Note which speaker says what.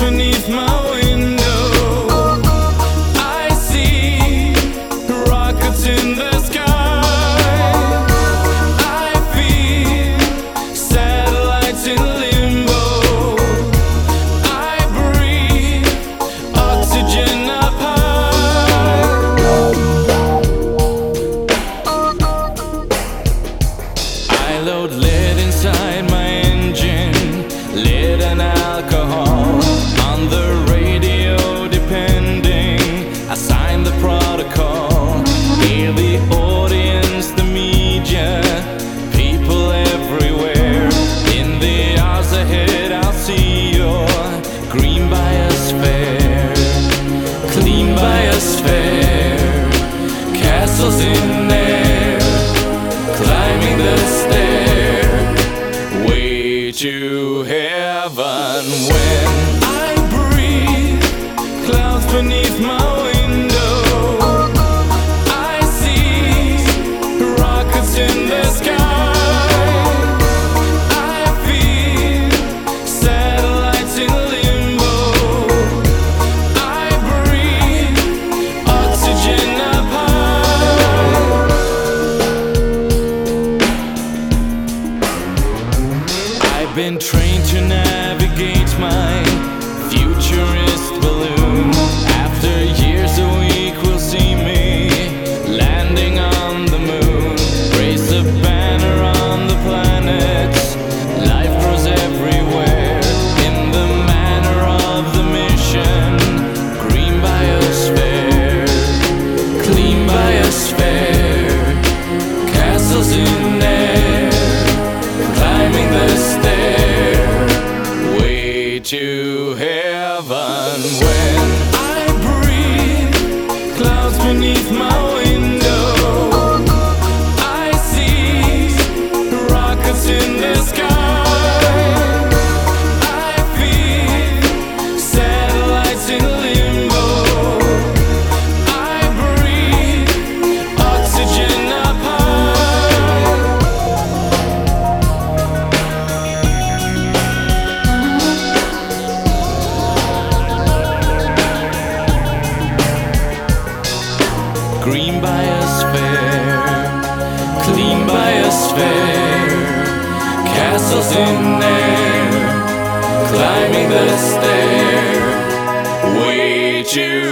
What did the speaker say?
Speaker 1: beneath my window. I see rockets in the sky. I feel satellites in limbo. I breathe oxygen up high. I load lead inside my engine, lead and alcohol on the radio depending. I sign the protocol. Hear the audience, the media, people everywhere. In the hours ahead I'll see your green biosphere, clean biosphere, castles in air, climbing the stair, way to heaven. When I breathe clouds beneath my window, I see rockets in the sky. I feel satellites in limbo. I breathe oxygen up high. I've been trained to navigate my futurist balloon. After years a week will see me landing on the moon. Raise a banner on the planets. Life grows everywhere in the manner of the mission. Green biosphere, clean biosphere, castles in air, climbing the stair, way to heaven. When I breathe clouds beneath my window, I see rockets in the sky. I feel satellites in limbo. I breathe oxygen up high. Green biosphere, clean biosphere, castles in air, climbing the stair, way to